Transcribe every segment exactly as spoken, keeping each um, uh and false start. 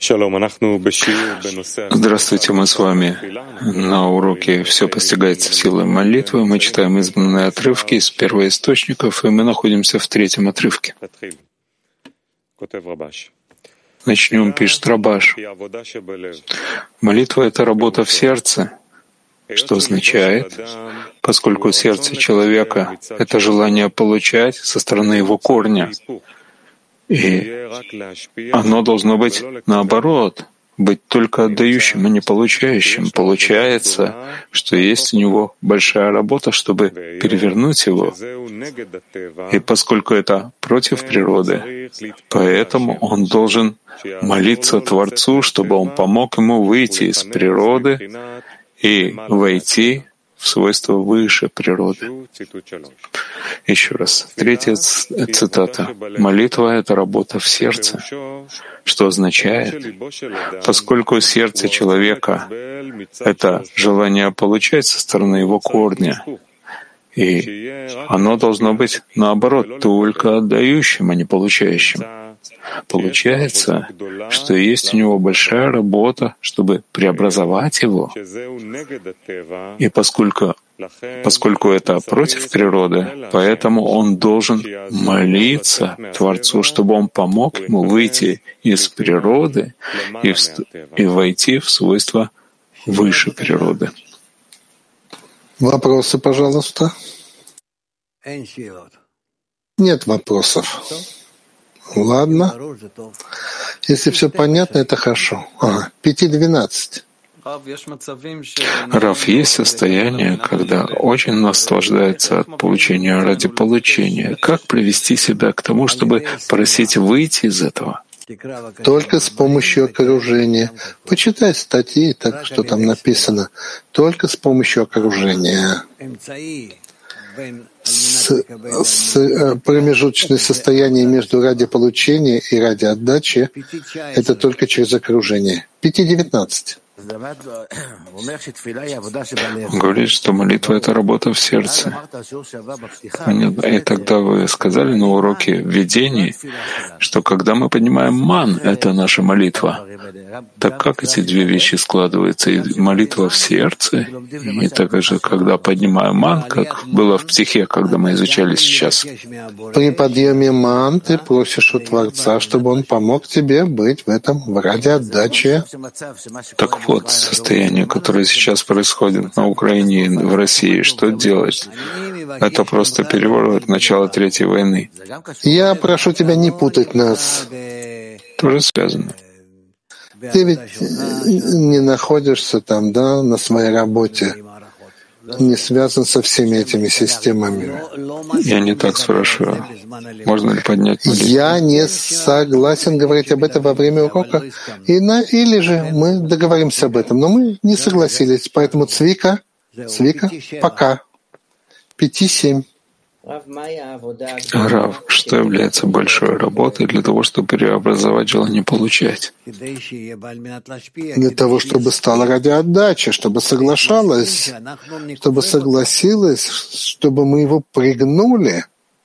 Здравствуйте, мы с вами на уроке «Все постигается силой молитвы». Мы читаем избранные отрывки из первоисточников, и мы находимся в третьем отрывке. Начнем, пишет Рабаш. Молитва — это работа в сердце, что означает, поскольку сердце человека — это желание получать со стороны его корня, и оно должно быть наоборот, быть только отдающим, а не получающим. Получается, что есть у него большая работа, чтобы перевернуть его. И поскольку это против природы, поэтому он должен молиться Творцу, чтобы он помог ему выйти из природы и войти в свойства выше природы. Еще раз. Третья цитата. Молитва — это работа в сердце, что означает, поскольку сердце человека — это желание получать со стороны его корня, и оно должно быть, наоборот, только отдающим, а не получающим. Получается, что есть у него большая работа, чтобы преобразовать его. И поскольку, поскольку это против природы, поэтому он должен молиться Творцу, чтобы он помог ему выйти из природы и, в, и войти в свойства выше природы. Вопросы, пожалуйста. Нет вопросов. Ладно. Если все понятно, это хорошо. Ага, пяти двенадцать. Рав, есть состояние, когда очень наслаждается от получения ради получения. Как привести себя к тому, чтобы просить выйти из этого? Только с помощью окружения. Почитай статьи, так что там написано. Только с помощью окружения. С, с, промежуточное состояние между ради получения и ради отдачи — это только через окружение. пяти девятнадцать. Он говорит, что молитва — это работа в сердце. Понятно. И тогда вы сказали на уроке введения, что когда мы поднимаем ман, это наша молитва. Так как эти две вещи складываются? И молитва в сердце, и также, когда поднимаем ман, как было в психе, когда мы изучали сейчас. При подъеме ман ты просишь у Творца, чтобы он помог тебе быть в этом в ради отдачи. Так вот, состояние, которое сейчас происходит на Украине и в России, что делать? Это просто переворот, начало Третьей войны. Я прошу тебя не путать нас. Тоже связано. Ты ведь не находишься там, да, на своей работе, не связан со всеми этими системами. Я не так спрашиваю. Можно ли поднять молитву? Я не согласен говорить об этом во время урока. И на, или же мы договоримся об этом, но мы не согласились. Поэтому Цвика, Цвика, пока. Пяти-семь. Рав, что является большой работой для того, чтобы преобразовать желание получать? Для того, чтобы стало ради отдачи, чтобы соглашалась, чтобы согласилась, чтобы мы его пригнули.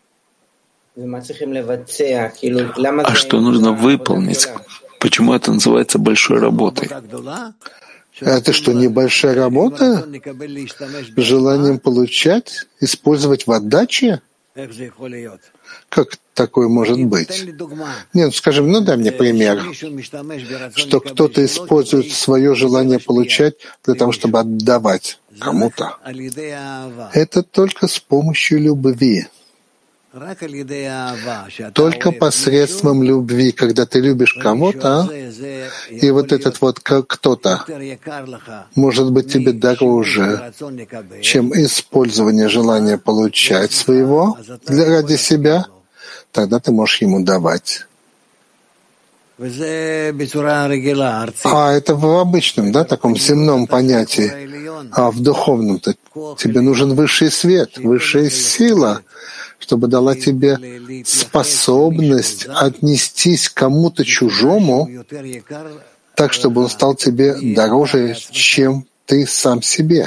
А что нужно выполнить? Почему это называется большой работой? Это что, небольшая работа? Желанием получать, использовать в отдаче? Как такое может быть? Нет, скажем, ну дай мне пример, что кто-то использует свое желание получать для того, чтобы отдавать кому-то. Это только с помощью любви. Только посредством любви, когда ты любишь кого-то, и вот этот вот кто-то может быть тебе дороже, чем использование желания получать своего для, ради себя, тогда ты можешь ему давать. А это в обычном, да, таком земном понятии. А в духовном-то тебе нужен высший свет, высшая сила, чтобы дала тебе способность отнестись к кому-то чужому так, чтобы он стал тебе дороже, чем ты сам себе.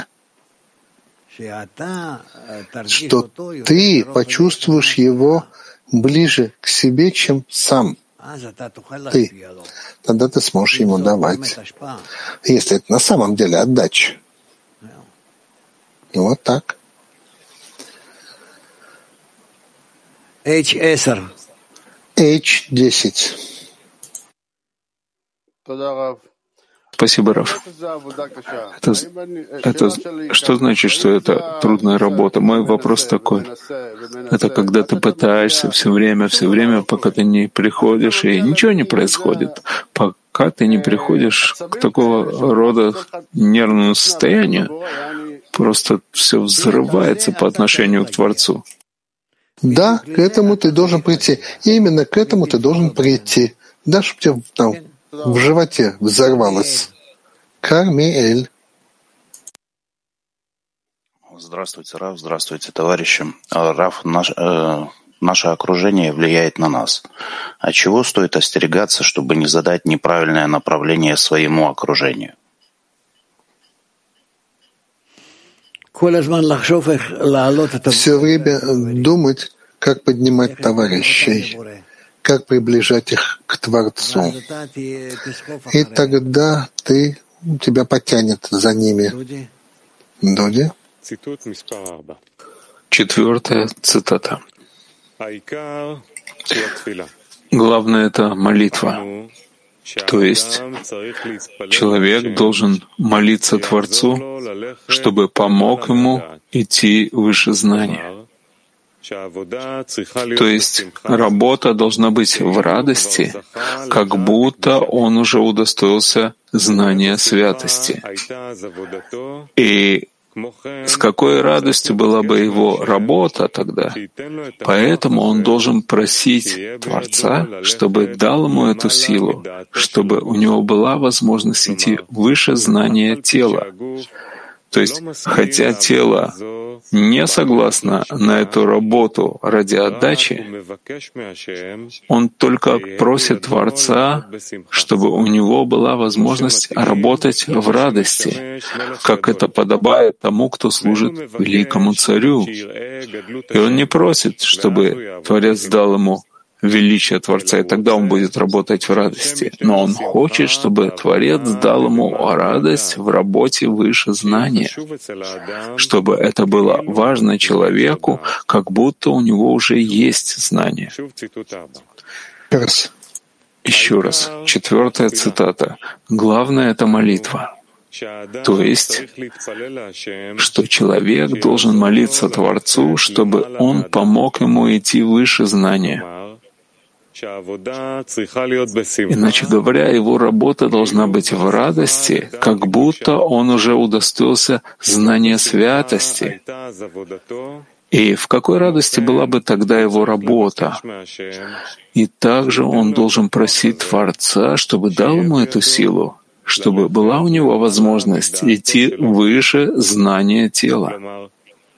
Что ты почувствуешь его ближе к себе, чем сам. ты, тогда ты сможешь ему давать. Если это на самом деле отдача. Ну, вот так. эйч десять. эйч десять. Спасибо, Раф. Это, это что значит, что это трудная работа? Мой вопрос такой. Это когда ты пытаешься все время, все время, пока ты не приходишь, и ничего не происходит. Пока ты не приходишь к такого рода нервному состоянию, просто все взрывается по отношению к Творцу. Да, к этому ты должен прийти. И именно к этому ты должен прийти. Да, чтобы тебе там в животе взорвалось. Кармиэль. Здравствуйте, Раф, здравствуйте, товарищи. Раф, наш, э, наше окружение влияет на нас. От чего стоит остерегаться, чтобы не задать неправильное направление своему окружению? Все время думать, как поднимать товарищей, как приближать их к Творцу. И тогда ты, тебя потянет за ними. Доди? Четвертая цитата. Главное — это молитва. То есть человек должен молиться Творцу, чтобы помог ему идти выше знания. То есть работа должна быть в радости, как будто он уже удостоился знания святости. И с какой радостью была бы его работа тогда? Поэтому он должен просить Творца, чтобы дал ему эту силу, чтобы у него была возможность идти выше знания тела. То есть, хотя тело не согласно на эту работу ради отдачи, он только просит Творца, чтобы у него была возможность работать в радости, как это подобает тому, кто служит великому царю. И он не просит, чтобы Творец дал ему величие Творца, и тогда он будет работать в радости. Но он хочет, чтобы Творец дал ему радость в работе выше знания, чтобы это было важно человеку, как будто у него уже есть знание. Еще раз, четвертая цитата. Главное — это молитва. То есть, что человек должен молиться Творцу, чтобы он помог ему идти выше знания. Иначе говоря, его работа должна быть в радости, как будто он уже удостоился знания святости. И в какой радости была бы тогда его работа? И также он должен просить Творца, чтобы дал ему эту силу, чтобы была у него возможность идти выше знания тела.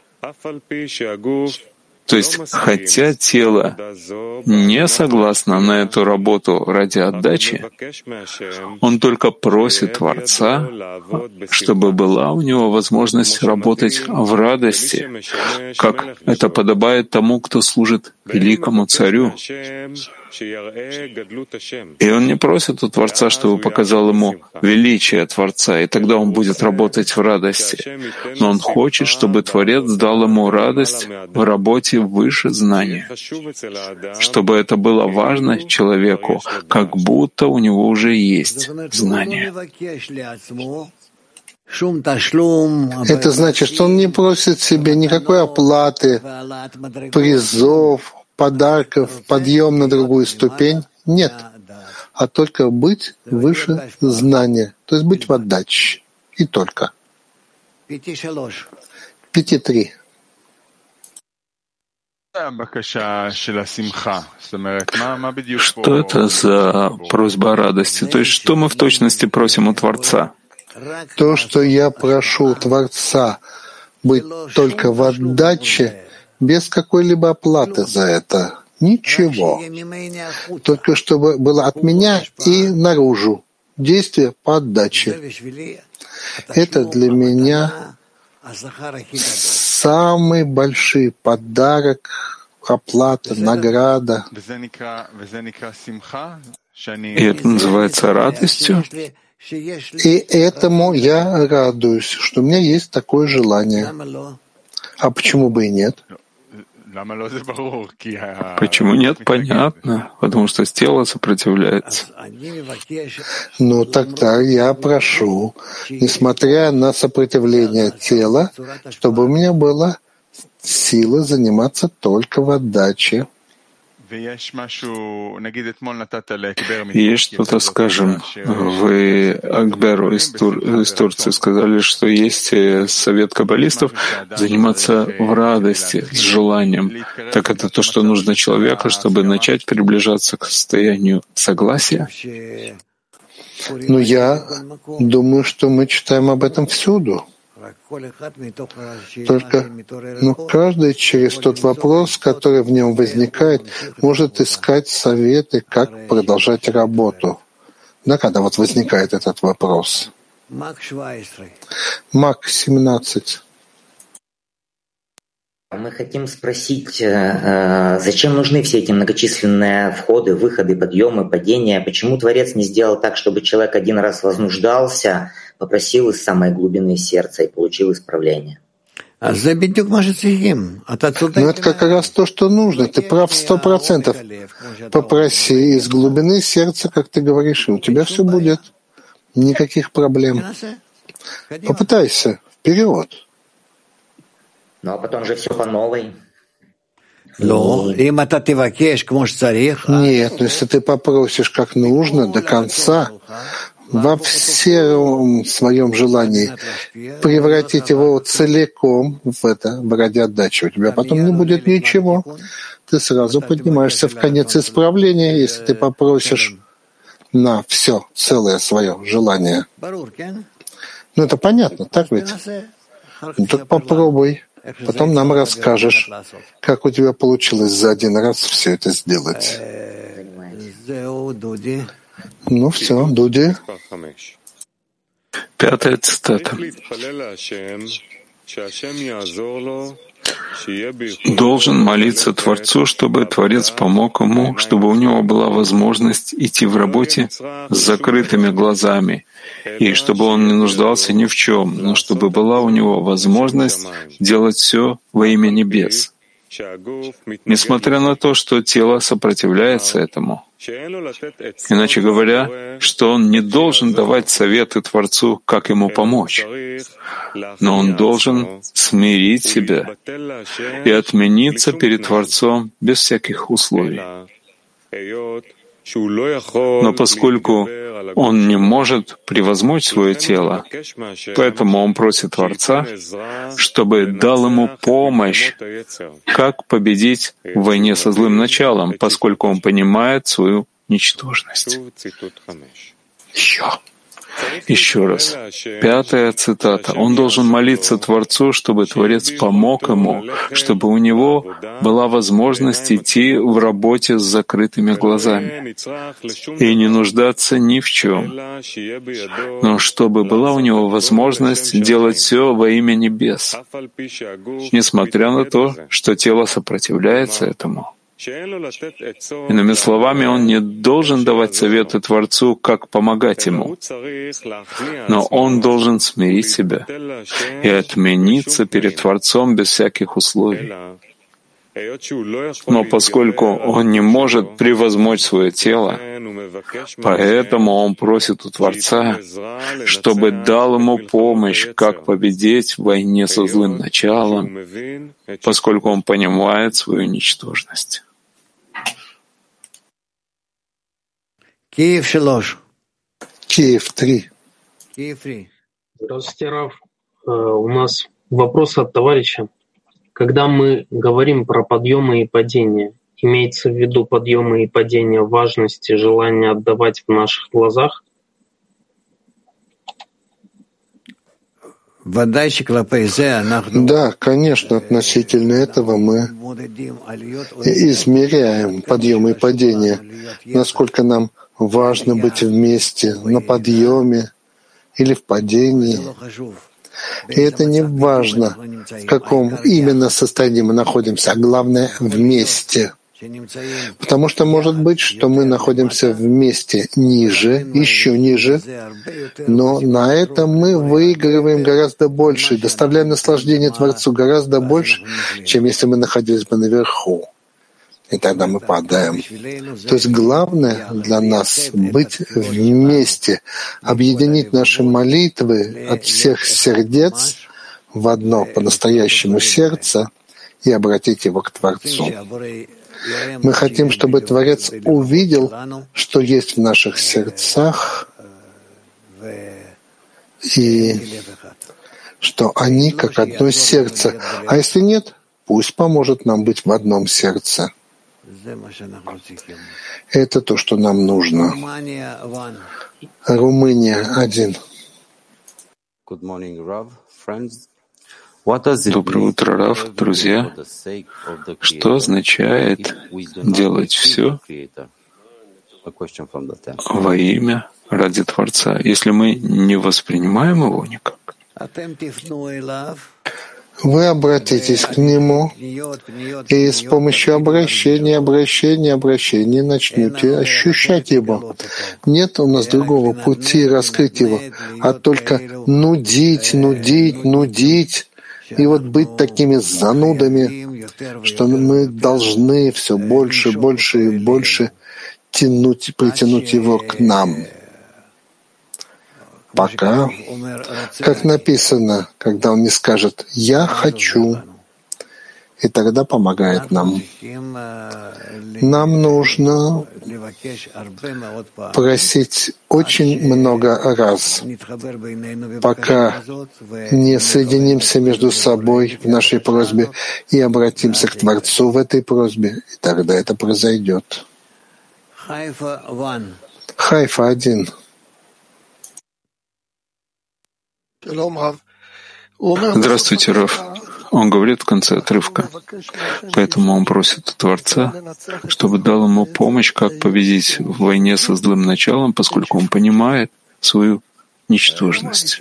То есть, хотя тело не согласно на эту работу ради отдачи, он только просит Творца, чтобы была у него возможность работать в радости, как это подобает тому, кто служит великому царю. И он не просит у Творца, чтобы показал ему величие Творца, и тогда он будет работать в радости. Но он хочет, чтобы Творец дал ему радость в работе выше знания, чтобы это было важно человеку, как будто у него уже есть знание. Это значит, что он не просит себе никакой оплаты, призов, подарков, подъем на другую ступень. Нет, а только быть выше знания, то есть быть в отдаче. И только. Пяти три. Что это за просьба о радости? То есть что мы в точности просим у Творца? То, что я прошу Творца быть только в отдаче, без какой-либо оплаты за это. Ничего. Только чтобы было от меня и наружу. Действие по отдаче. Это для меня самый большой подарок оплата, награда. И это называется радостью. И этому я радуюсь, что у меня есть такое желание. А почему бы и нет? Почему нет? Понятно. Потому что тело сопротивляется. Ну, тогда я прошу, несмотря на сопротивление тела, чтобы у меня была сила заниматься только в отдаче. Есть что-то, скажем, вы Акберу из, Тур, из Турции сказали, что есть совет каббалистов заниматься в радости, с желанием. Так это то, что нужно человеку, чтобы начать приближаться к состоянию согласия? Ну, я думаю, что мы читаем об этом всюду. Только ну, каждый через тот вопрос, который в нем возникает, может искать советы, как продолжать работу. Да, когда вот возникает этот вопрос. Мак семнадцать. Мы хотим спросить, зачем нужны все эти многочисленные входы, выходы, подъемы, падения? Почему Творец не сделал так, чтобы человек один раз вознуждался, попросил из самой глубины сердца и получил исправление? Ну, это как раз то, что нужно. Ты прав сто процентов. Попроси из глубины сердца, как ты говоришь, и у тебя все будет. Никаких проблем. Попытайся. Вперед. Ну, а потом же все по новой. Нет, но если ты попросишь как нужно, до конца, во всем своем желании превратить его целиком в это, ради отдачи, у тебя потом не будет ничего. Ты сразу поднимаешься в конец исправления, если ты попросишь на все, целое свое желание. Ну, это понятно, так ведь? Ну, так попробуй. Потом нам расскажешь, как у тебя получилось за один раз все это сделать. Ну все, Дуди. Пятая цитата. Должен молиться Творцу, чтобы Творец помог ему, чтобы у него была возможность идти в работе с закрытыми глазами, и чтобы он не нуждался ни в чем, но чтобы была у него возможность делать все во имя небес, несмотря на то, что тело сопротивляется этому. Иначе говоря, что он не должен давать советы Творцу, как ему помочь, но он должен смирить себя и отмениться перед Творцом без всяких условий. Но поскольку он не может превозмочь свое тело, поэтому он просит Творца, чтобы дал ему помощь, как победить в войне со злым началом, поскольку он понимает свою ничтожность. Еще. Еще раз. Пятая цитата. Он должен молиться Творцу, чтобы Творец помог ему, чтобы у него была возможность идти в работе с закрытыми глазами и не нуждаться ни в чем, но чтобы была у него возможность делать все во имя небес, несмотря на то, что тело сопротивляется этому. Иными словами, он не должен давать советы Творцу, как помогать ему, но он должен смирить себя и отмениться перед Творцом без всяких условий. Но поскольку он не может превозмочь свое тело, поэтому он просит у Творца, чтобы дал ему помощь, как победить в войне со злым началом, поскольку он понимает свою ничтожность. Киев три. Киев три. Здравствуйте, Рав. У нас вопрос от товарища. Когда мы говорим про подъемы и падения, имеется в виду подъемы и падения важности, желания отдавать в наших глазах? Да, конечно, относительно этого мы измеряем подъемы и падения, насколько нам важно быть вместе на подъеме или в падении. И это не важно, в каком именно состоянии мы находимся, а главное — вместе. Потому что может быть, что мы находимся вместе ниже, еще ниже, но на этом мы выигрываем гораздо больше, доставляем наслаждение Творцу гораздо больше, чем если мы находились бы наверху. И тогда мы падаем. То есть главное для нас — быть вместе, объединить наши молитвы от всех сердец в одно по-настоящему сердце и обратить его к Творцу. Мы хотим, чтобы Творец увидел, что есть в наших сердцах, и что они как одно сердце. А если нет, пусть поможет нам быть в одном сердце. Это то, что нам нужно. Румыния один. Доброе утро, Рав, друзья. Что означает делать все во имя, ради Творца, если мы не воспринимаем его никак? Вы обратитесь к Нему и с помощью обращения, обращения, обращения начнете ощущать Его. Нет у нас другого пути раскрыть Его, а только нудить, нудить, нудить, и вот быть такими занудами, что мы должны все больше, больше и больше тянуть, притянуть Его к нам. Пока, как написано, когда Он не скажет «Я хочу», и тогда помогает нам. Нам нужно просить очень много раз, пока не соединимся между собой в нашей просьбе и обратимся к Творцу в этой просьбе, и тогда это произойдет. Хайфа один. Здравствуйте, Рав. Он говорит в конце отрывка, поэтому он просит у Творца, чтобы дал ему помощь, как победить в войне со злым началом, поскольку он понимает свою ничтожность.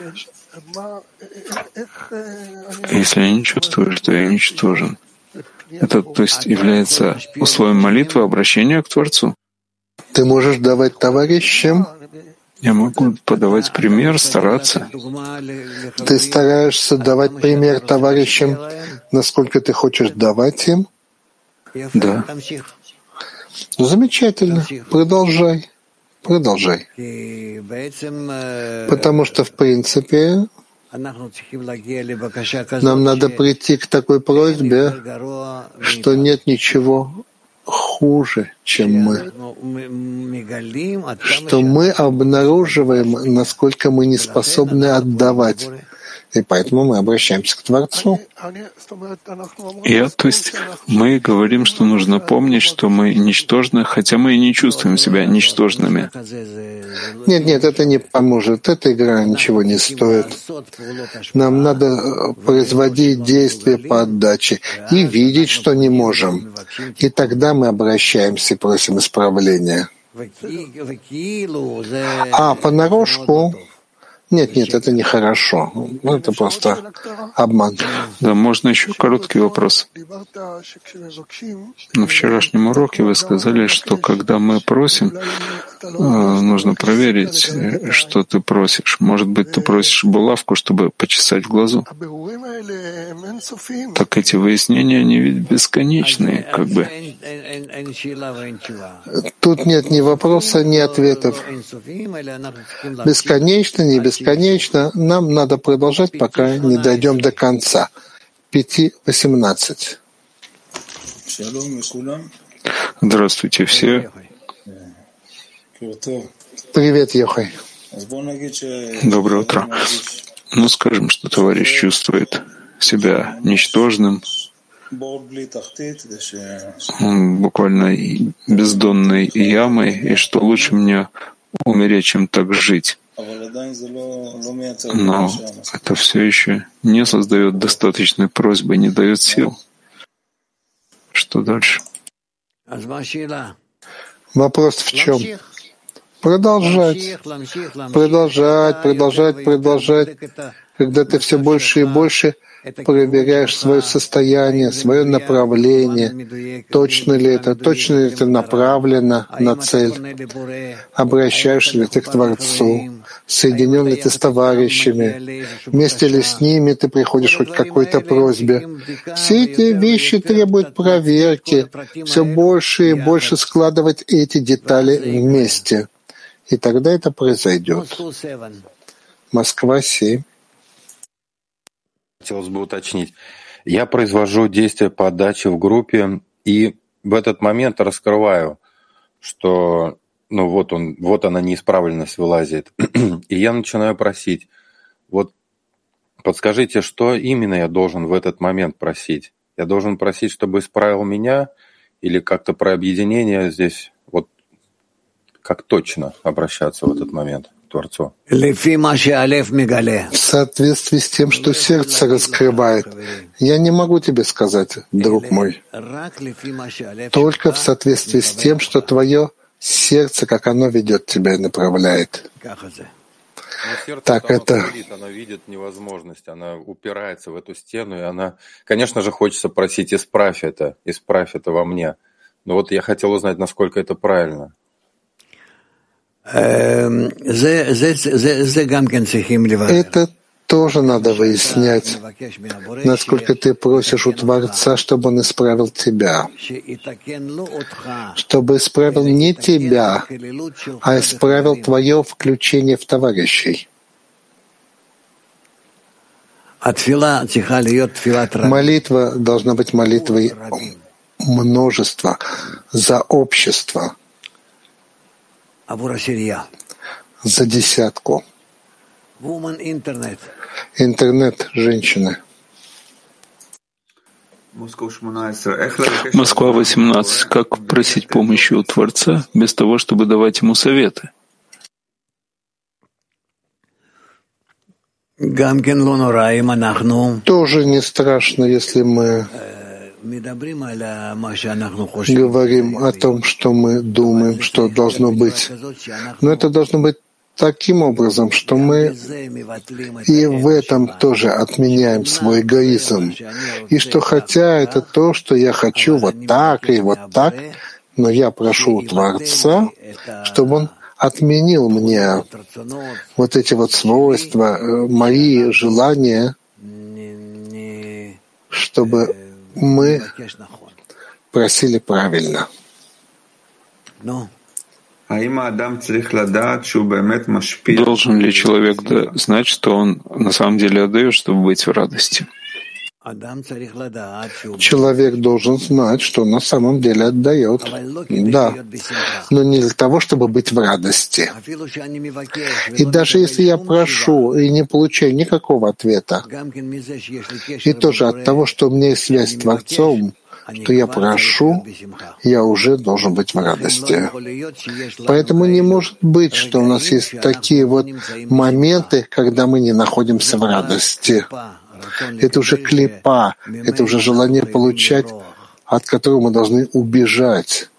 Если я не чувствую, что я ничтожен, это, то есть, является условием молитвы, обращения к Творцу. Ты можешь давать товарищам. Я могу подавать пример, стараться. Ты стараешься давать пример товарищам, насколько ты хочешь давать им? Да. Замечательно. Продолжай. Продолжай. Потому что, в принципе, нам надо прийти к такой просьбе, что нет ничего хуже, чем мы, что мы обнаруживаем, насколько мы не способны отдавать, и поэтому мы обращаемся к Творцу. Я, то есть, мы говорим, что нужно помнить, что мы ничтожны, хотя мы и не чувствуем себя ничтожными. Нет, нет, это не поможет. Эта игра ничего не стоит. Нам надо производить действия по отдаче и видеть, что не можем. И тогда мы обращаемся и просим исправления. А понарошку... Нет, нет, это нехорошо. Это просто обман. Да, можно еще короткий вопрос. На вчерашнем уроке вы сказали, что когда мы просим, нужно проверить, что ты просишь. Может быть, ты просишь булавку, чтобы почесать в глазу. Так эти выяснения, они ведь бесконечные, как бы. Тут нет ни вопроса, ни ответов. Бесконечно, не бесконечно. Бесконечно, нам надо продолжать, пока не дойдем до конца. пять восемнадцать. Здравствуйте все. Привет, Йохай. Доброе утро. Ну, скажем, что товарищ чувствует себя ничтожным, он буквально бездонной ямой, и что лучше мне умереть, чем так жить. Но это все еще не создает достаточной просьбы, не дает сил. Что дальше? Вопрос в чем? продолжать, продолжать, продолжать, продолжать, когда ты все больше и больше проверяешь свое состояние, свое направление, точно ли это, точно ли это направлено на цель, обращаешься ли ты к Творцу, соединен ли ты с товарищами, вместе ли с ними ты приходишь хоть к какой-то просьбе. Все эти вещи требуют проверки, все больше и больше складывать эти детали вместе. И тогда это произойдет. Москва, семь. Хотелось бы уточнить. Я произвожу действия по отдаче в группе и в этот момент раскрываю, что ну вот он, вот она неисправленность вылазит. И я начинаю просить, вот подскажите, что именно я должен в этот момент просить? Я должен просить, чтобы исправил меня, или как-то про объединение здесь, вот как точно обращаться в этот момент к Творцу? В соответствии с тем, что сердце раскрывает. Я не могу тебе сказать, друг мой, только в соответствии с тем, что твое сердце, как оно ведет тебя и направляет. Сердце, так оно это... говорит, она видит невозможность, она упирается в эту стену, и она, конечно же, хочется просить, исправь это, исправь это во мне. Но вот я хотел узнать, насколько это правильно. Это тоже надо выяснять, насколько ты просишь у Творца, чтобы Он исправил тебя, чтобы исправил не тебя, а исправил твое включение в товарищей. Молитва должна быть молитвой множества, за общество, за десятку. Интернет, женщины. Москва, восемнадцать. Как просить помощи у Творца без того, чтобы давать ему советы? Тоже не страшно, если мы говорим о том, что мы думаем, что должно быть. Но это должно быть таким образом, что мы и в этом тоже отменяем свой эгоизм. И что хотя это то, что я хочу вот так и вот так, но я прошу у Творца, чтобы Он отменил мне вот эти вот свойства, мои желания, чтобы мы просили правильно. Должен ли человек знать, что он на самом деле отдает, чтобы быть в радости? Человек должен знать, что он на самом деле отдает. Да, но не для того, чтобы быть в радости. И даже если я прошу и не получаю никакого ответа, и тоже от того, что у меня есть связь с Творцом, что я прошу, я уже должен быть в радости. Поэтому не может быть, что у нас есть такие вот моменты, когда мы не находимся в радости. Это уже клипа, это уже желание получать, от которого мы должны убежать.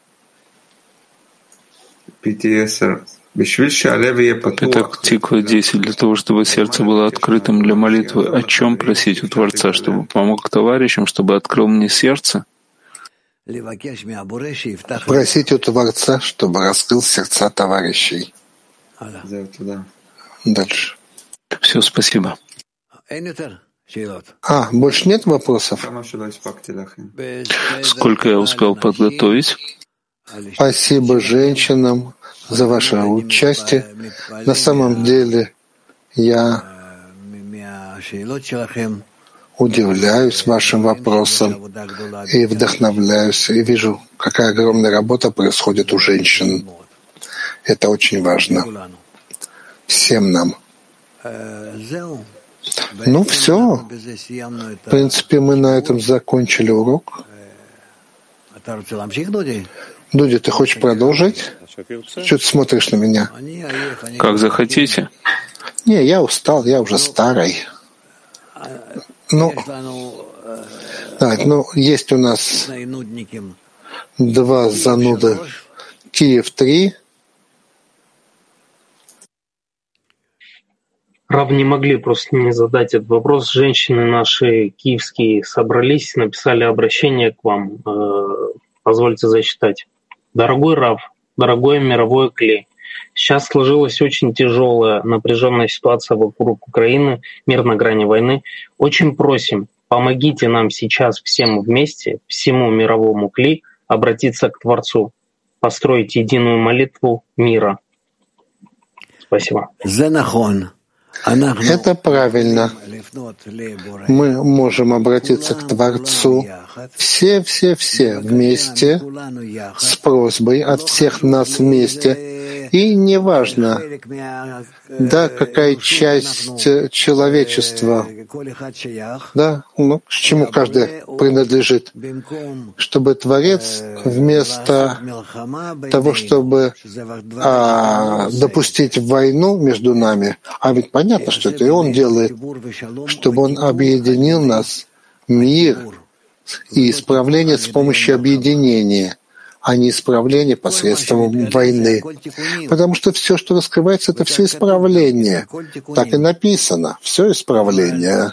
Итак, Тиква десять. Для того, чтобы сердце было открытым для молитвы, о чем просить у Творца? Чтобы помог товарищам, чтобы открыл мне сердце? Просить у Творца, чтобы раскрыл сердца товарищей. Дальше. Все, спасибо. А, больше нет вопросов? Сколько я успел подготовить? Спасибо женщинам за ваше участие. На самом деле я удивляюсь вашим вопросам и вдохновляюсь, и вижу, какая огромная работа происходит у женщин. Это очень важно. Всем нам. Ну все. В принципе, мы на этом закончили урок. Дуди, ты хочешь продолжить? Что ты смотришь на меня? Как захотите. Не, я устал, я уже старый. Ну, да, ну, есть у нас два зануды. Киев три. Рав, не могли просто не задать этот вопрос. Женщины наши киевские собрались, написали обращение к вам. Позвольте зачитать. Дорогой Рав, дорогой мировой клей, сейчас сложилась очень тяжелая, напряженная ситуация вокруг Украины, мир на грани войны. Очень просим, помогите нам сейчас всем вместе, всему мировому клей, обратиться к Творцу, построить единую молитву мира. Спасибо. Это правильно. Мы можем обратиться к Творцу все-все-все вместе с просьбой от всех нас вместе. И неважно, да, какая часть человечества, да, ну, к чему каждый принадлежит, чтобы Творец вместо того, чтобы а, допустить войну между нами, а ведь понятно, что это и Он делает, чтобы Он объединил нас, мир и исправление с помощью объединения, а не исправление посредством войны. Потому что все, что раскрывается, это все исправление. Так и написано. Все исправление.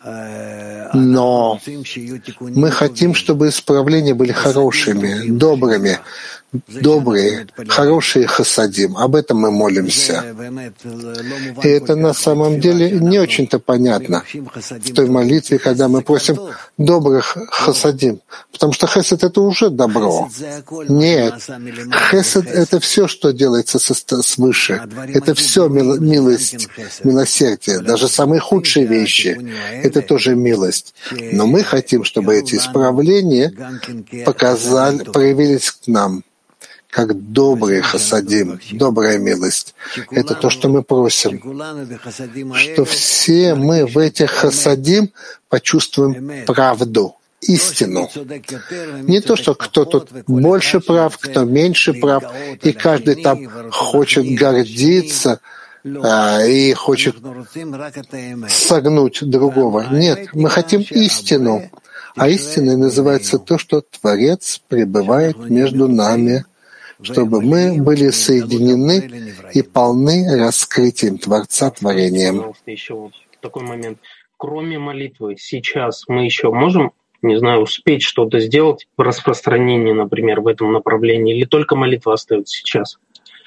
Но мы хотим, чтобы исправления были хорошими, добрыми, добрые, хорошие хасадим. Об этом мы молимся. И это на самом деле не очень-то понятно в той молитве, когда мы просим добрых хасадим. Потому что хесед — это уже добро. Нет. Хесед — это все, что делается свыше. Это все милость, милосердие. Даже самые худшие вещи — это тоже милость. Но мы хотим, чтобы эти исправления показали, проявились к нам как добрый хасадим, добрая милость. Это то, что мы просим. Что все мы в этих хасадим почувствуем правду, истину. Не то, что кто тут больше прав, кто меньше прав, и каждый там хочет гордиться а, и хочет согнуть другого. Нет, мы хотим истину. А истиной называется то, что Творец пребывает между нами, чтобы мы были соединены и полны раскрытием Творца творением. Еще вот такой момент. Кроме молитвы, сейчас мы еще можем, не знаю, успеть что-то сделать в распространении, например, в этом направлении, или только молитва остается сейчас?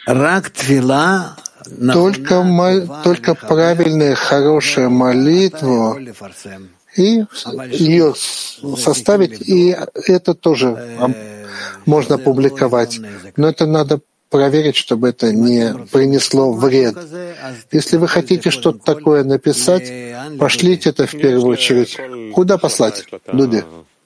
Только, только правильная, хорошая молитва, и ее составить, и это тоже можно публиковать. Но это надо проверить, чтобы это не принесло вред. Если вы хотите что-то такое написать, пошлите это в первую очередь. Куда послать, люди?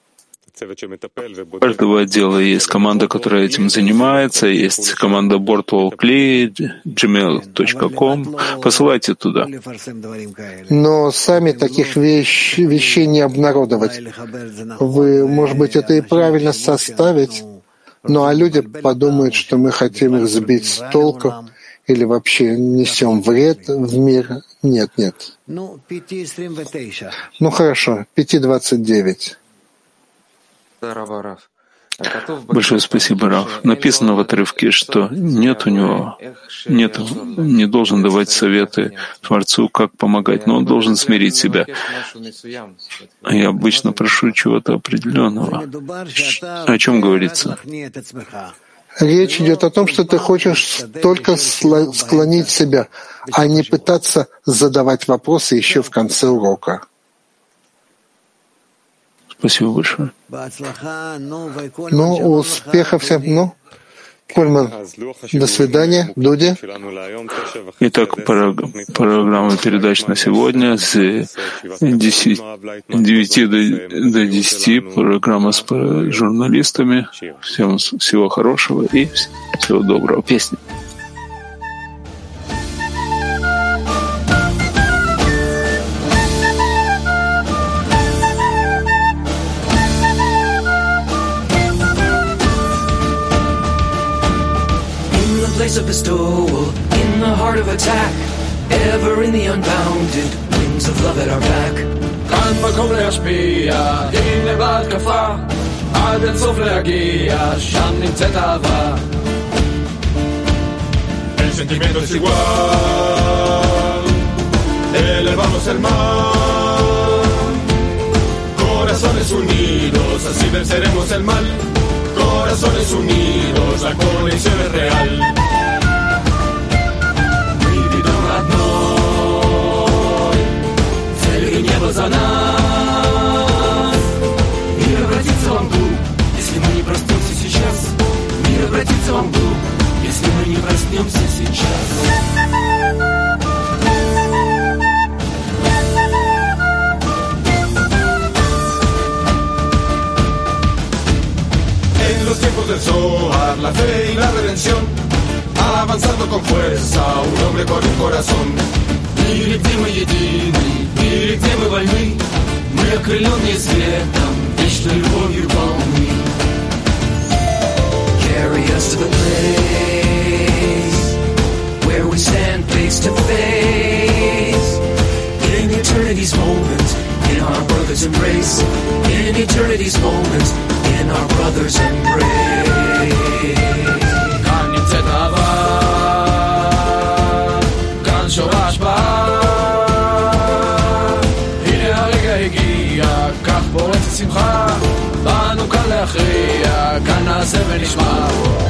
У каждого отдела есть команда, которая этим занимается, есть команда boardwallclay точка джимейл точка ком. Посылайте туда. Но сами таких вещ, вещей не обнародовать. Вы, может быть, это и правильно составить, ну а люди подумают, что мы хотим их сбить с толку или вообще несем вред в мир. Нет, нет. Ну хорошо, пять двадцать девять. Большое спасибо, Рав. Написано в отрывке, что нет у него, нет, не должен давать советы Творцу, как помогать, но он должен смирить себя. А я обычно прошу чего-то определенного. О чем говорится? Речь идет о том, что ты хочешь только склонить себя, а не пытаться задавать вопросы еще в конце урока. Спасибо большое. Ну, успехов всем. Ну, Кульман, до свидания. Дуди. Итак, программа передач на сегодня с девяти до десяти. Программа с журналистами. Всем всего хорошего и всего доброго. Песни. Of bestowal, in the heart of attack, ever in the unbounded wings of love at our back. כאן מקום להשפיע, הנה בהתקפה, עד אין סוף להגיע, שם נמצאת אהבה. El sentimiento es igual, venceremos el mal. Corazones unidos, la conexión es real. За нас. Мир обратится во мглу, если мы не проснемся сейчас. Мир обратится во мглу, если мы не проснемся сейчас. En los tiempos del Zohar, la fe y la redención, avanzando con fuerza, un hombre con un corazón. Мире, где мы едины, мире, где мы вольны, мы окрыленные светом, вечной любовью полны. Carry us to the place where we stand face to face in eternity's moment, in our brother's embrace, in eternity's moment, in our brother's embrace. כאן נמצאת אהבה, כאן שורש בה. פורצת שמחה, באנו כאן להכריע, כאן נעשה ונשמע.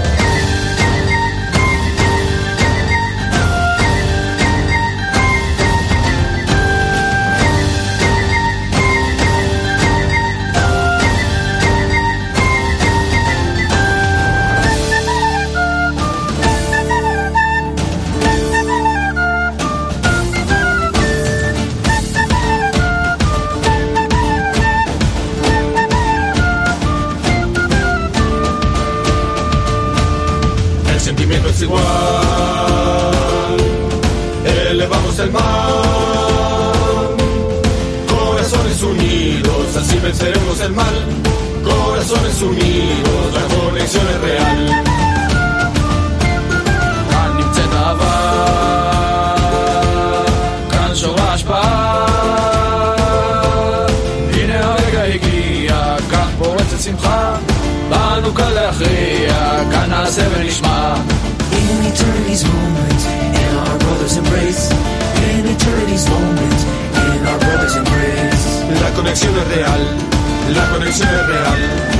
Es igual, elevamos el mal, corazones unidos, así venceremos el mal, corazones unidos, la conexión es real. כאן נמצאת אהבה, כאן שורש בה, הנה הרגע הגיע, כך פורצת שמחה, באנו כאן להכריע, כאן נעשה ונשמע. In eternity's moment, in our brother's embrace. In eternity's moment, in our brother's embrace. La conexión es real, la conexión es real.